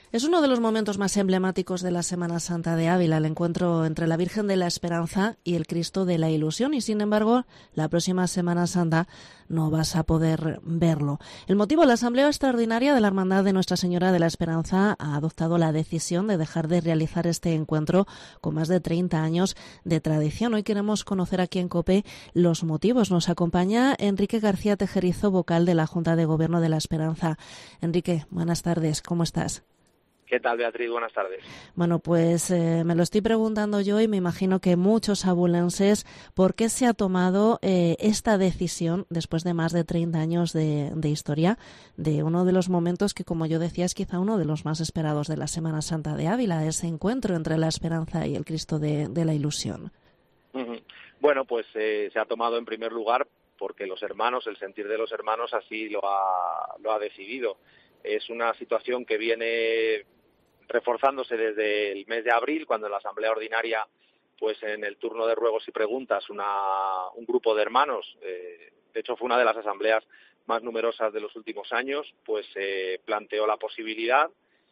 Es uno de los momentos más emblemáticos de la Semana Santa de Ávila, el encuentro entre la Virgen de la Esperanza y el Cristo de la Ilusión, y sin embargo, la próxima Semana Santa no vas a poder verlo. El motivo, la Asamblea Extraordinaria de la Hermandad de Nuestra Señora de la Esperanza ha adoptado la decisión de dejar de realizar este encuentro con más de 30 años de tradición. Hoy queremos conocer aquí en COPE los motivos. Nos acompaña Enrique García Tejerizo, vocal de la Junta de Gobierno de la Esperanza. Enrique, buenas tardes, ¿cómo estás? ¿Qué tal, Beatriz? Buenas tardes. Bueno, pues me lo estoy preguntando yo y me imagino que muchos abulenses, ¿por qué se ha tomado esta decisión después de más de 30 años de historia de uno de los momentos que, como yo decía, es quizá uno de los más esperados de la Semana Santa de Ávila, ese encuentro entre la Esperanza y el Cristo de la Ilusión? Bueno, pues se ha tomado en primer lugar porque los hermanos, el sentir de los hermanos así lo ha decidido. Es una situación que viene reforzándose desde el mes de abril, cuando en la Asamblea Ordinaria, pues en el turno de ruegos y preguntas, un grupo de hermanos, de hecho fue una de las asambleas más numerosas de los últimos años, pues planteó la posibilidad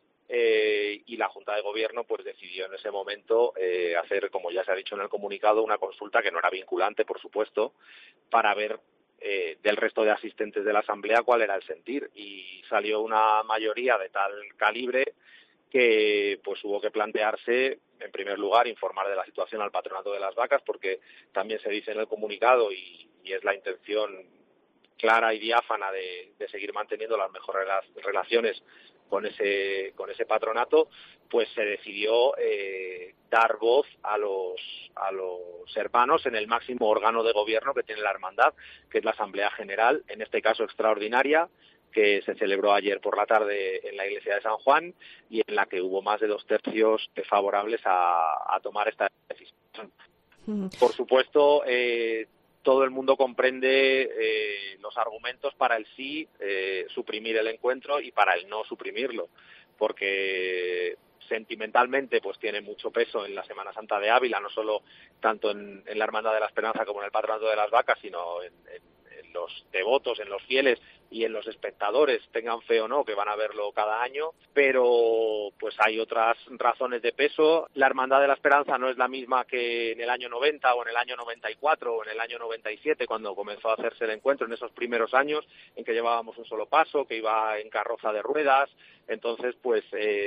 y la Junta de Gobierno pues decidió en ese momento hacer, como ya se ha dicho en el comunicado, una consulta que no era vinculante, por supuesto, para ver del resto de asistentes de la Asamblea cuál era el sentir, y salió una mayoría de tal calibre que pues hubo que plantearse, en primer lugar, informar de la situación al Patronato de las Vacas, porque también se dice en el comunicado y es la intención clara y diáfana de seguir manteniendo las mejores relaciones con ese patronato. Pues se decidió dar voz a los hermanos en el máximo órgano de gobierno que tiene la hermandad, que es la Asamblea General, en este caso extraordinaria, que se celebró ayer por la tarde en la iglesia de San Juan y en la que hubo más de 2/3 favorables a tomar esta decisión. Por supuesto, todo el mundo comprende los argumentos para el sí suprimir el encuentro y para el no suprimirlo, porque sentimentalmente pues tiene mucho peso en la Semana Santa de Ávila, no solo tanto en la Hermandad de la Esperanza como en el Patronato de las Vacas, sino en los devotos, en los fieles y en los espectadores, tengan fe o no, que van a verlo cada año, pero pues hay otras razones de peso. La Hermandad de la Esperanza no es la misma que en el año 90 o en el año 94 o en el año 97, cuando comenzó a hacerse el encuentro, en esos primeros años en que llevábamos un solo paso, que iba en carroza de ruedas. Entonces, pues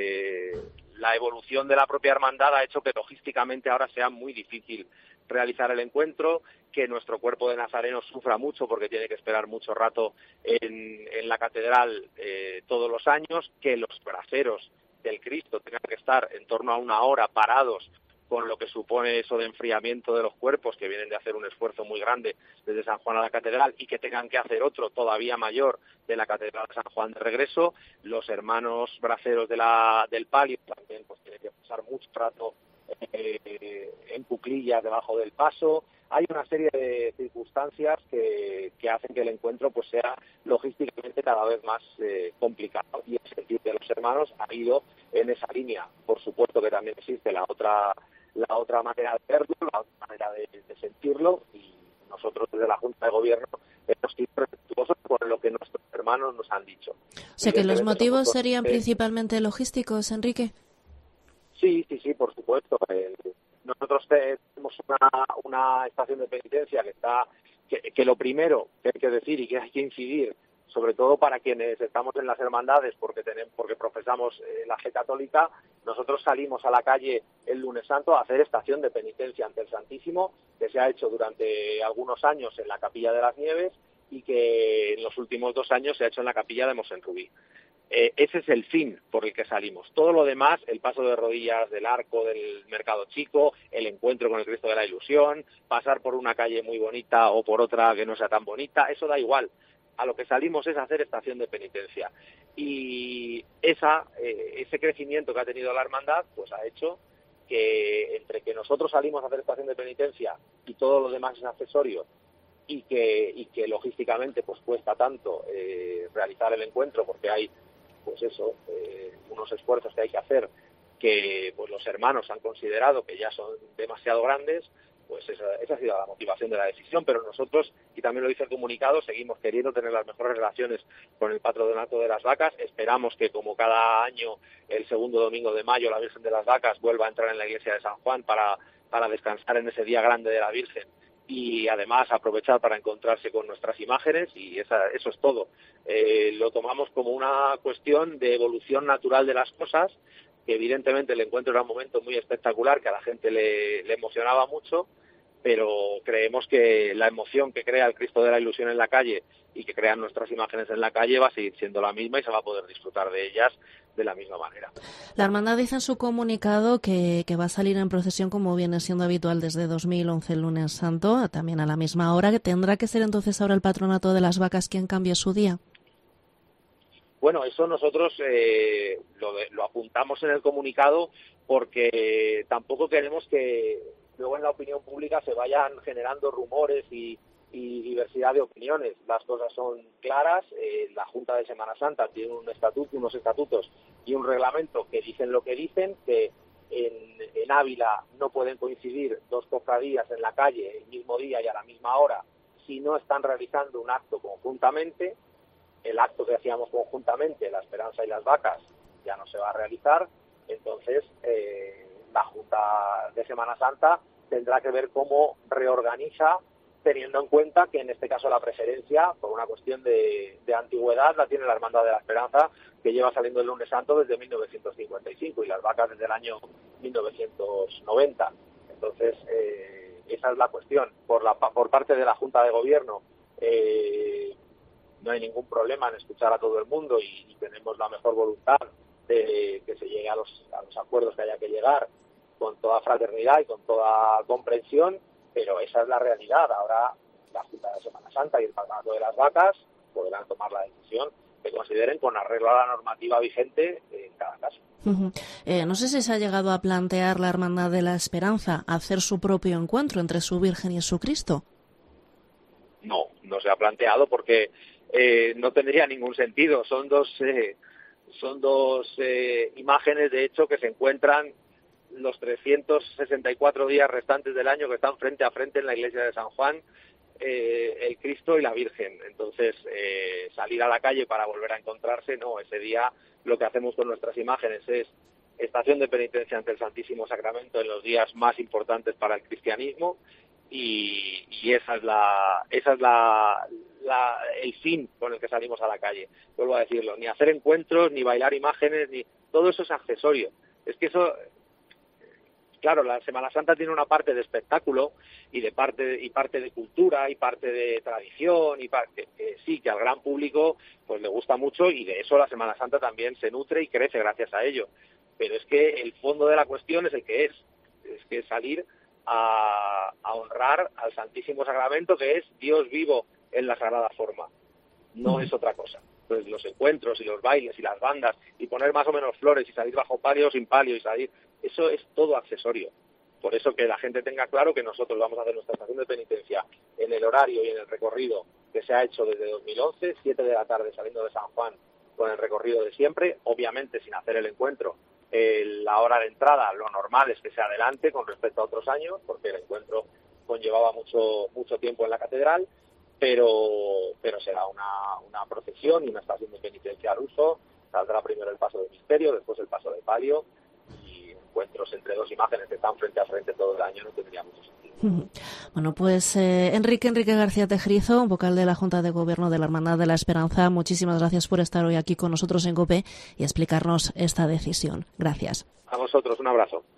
la evolución de la propia hermandad ha hecho que logísticamente ahora sea muy difícil realizar el encuentro, que nuestro cuerpo de nazarenos sufra mucho porque tiene que esperar mucho rato en la catedral todos los años, que los braseros del Cristo tengan que estar en torno a 1 hora parados, con lo que supone eso de enfriamiento de los cuerpos, que vienen de hacer un esfuerzo muy grande desde San Juan a la catedral, y que tengan que hacer otro todavía mayor de la catedral de San Juan de regreso. Los hermanos braceros del palio también pues tienen que pasar mucho rato en cuclillas debajo del paso. Hay una serie de circunstancias que hacen que el encuentro pues sea logísticamente cada vez más complicado, y el sentir de los hermanos ha ido en esa línea. Por supuesto que también existe la otra manera de verlo, la otra manera de sentirlo, y nosotros desde la Junta de Gobierno hemos sido respetuosos con lo que nuestros hermanos nos han dicho. O sea, que los motivos serían principalmente logísticos, Enrique. Sí, por supuesto. Nosotros tenemos una estación de penitencia que lo primero que hay que decir y que hay que incidir, sobre todo para quienes estamos en las hermandades, porque profesamos la fe católica, nosotros salimos a la calle el lunes santo a hacer estación de penitencia ante el Santísimo, que se ha hecho durante algunos años en la Capilla de las Nieves y que en los últimos 2 años se ha hecho en la Capilla de Mosenrubí. Ese es el fin por el que salimos. Todo lo demás, el paso de rodillas del arco del Mercado Chico, el encuentro con el Cristo de la Ilusión, pasar por una calle muy bonita o por otra que no sea tan bonita, eso da igual. A lo que salimos es hacer estación de penitencia. Y ese crecimiento que ha tenido la hermandad pues ha hecho que entre que nosotros salimos a hacer estación de penitencia y todo lo demás es accesorio, y que logísticamente pues cuesta tanto realizar el encuentro, porque hay pues eso, unos esfuerzos que hay que hacer que pues los hermanos han considerado que ya son demasiado grandes, pues esa ha sido la motivación de la decisión, pero nosotros, y también lo dice el comunicado, seguimos queriendo tener las mejores relaciones con el patronato de las vacas. Esperamos que, como cada año, el segundo domingo de mayo, la Virgen de las Vacas vuelva a entrar en la iglesia de San Juan para descansar en ese día grande de la Virgen, y además aprovechar para encontrarse con nuestras imágenes, y eso es todo. Lo tomamos como una cuestión de evolución natural de las cosas, que evidentemente el encuentro era un momento muy espectacular, que a la gente le emocionaba mucho, pero creemos que la emoción que crea el Cristo de la Ilusión en la calle y que crean nuestras imágenes en la calle va a seguir siendo la misma y se va a poder disfrutar de ellas de la misma manera. La hermandad dice en su comunicado que va a salir en procesión, como viene siendo habitual desde 2011, el lunes santo, también a la misma hora. Que ¿tendrá que ser entonces ahora el patronato de las vacas quien cambie su día? Bueno, eso nosotros lo apuntamos en el comunicado, porque tampoco queremos que luego en la opinión pública se vayan generando rumores y diversidad de opiniones. Las cosas son claras. La Junta de Semana Santa tiene unos estatutos y un reglamento que dicen lo que dicen, que en Ávila no pueden coincidir dos cofradías en la calle el mismo día y a la misma hora si no están realizando un acto conjuntamente. El acto que hacíamos conjuntamente, la Esperanza y las Vacas, ya no se va a realizar. Entonces, la Junta de Semana Santa tendrá que ver cómo reorganiza, teniendo en cuenta que en este caso la preferencia, por una cuestión de antigüedad, la tiene la Hermandad de la Esperanza, que lleva saliendo el lunes santo desde 1955 y las vacas desde el año 1990. Entonces, esa es la cuestión. Por parte de la Junta de Gobierno, no hay ningún problema en escuchar a todo el mundo y tenemos la mejor voluntad de que se llegue a los acuerdos que haya que llegar, con toda fraternidad y con toda comprensión, pero esa es la realidad. Ahora la Junta de Semana Santa y el Patronato de las Vacas podrán tomar la decisión que consideren con arreglo a la normativa vigente en cada caso. No sé si se ha llegado a plantear la Hermandad de la Esperanza hacer su propio encuentro entre su Virgen y su Cristo. No se ha planteado porque no tendría ningún sentido. Son dos imágenes, de hecho, que se encuentran los 364 días restantes del año, que están frente a frente en la iglesia de San Juan, el Cristo y la Virgen. Entonces, salir a la calle para volver a encontrarse, no. Ese día lo que hacemos con nuestras imágenes es estación de penitencia ante el Santísimo Sacramento en los días más importantes para el cristianismo, y esa es el fin con el que salimos a la calle. Vuelvo a decirlo, ni hacer encuentros, ni bailar imágenes, ni todo eso es accesorio. Es que eso, claro, la Semana Santa tiene una parte de espectáculo y parte de cultura y parte de tradición y sí, que al gran público pues le gusta mucho, y de eso la Semana Santa también se nutre y crece gracias a ello. Pero es que el fondo de la cuestión es el que es que salir a honrar al Santísimo Sacramento, que es Dios vivo en la sagrada forma, no es otra cosa. Entonces los encuentros y los bailes y las bandas y poner más o menos flores y salir bajo palio o sin palio y salir, eso es todo accesorio. Por eso que la gente tenga claro que nosotros vamos a hacer nuestra estación de penitencia en el horario y en el recorrido que se ha hecho desde 2011, 7 de la tarde saliendo de San Juan con el recorrido de siempre, obviamente sin hacer el encuentro. La hora de entrada, lo normal es que se adelante con respecto a otros años, porque el encuentro conllevaba mucho tiempo en la catedral, pero será una procesión y una estación de penitencia al uso. Saldrá primero el paso de misterio, después el paso de palio, y encuentros entre dos imágenes que están frente a frente todo el año no tendría mucho sentido. Bueno, pues Enrique García Tejerizo, vocal de la Junta de Gobierno de la Hermandad de la Esperanza, muchísimas gracias por estar hoy aquí con nosotros en COPE y explicarnos esta decisión. Gracias. A vosotros, un abrazo.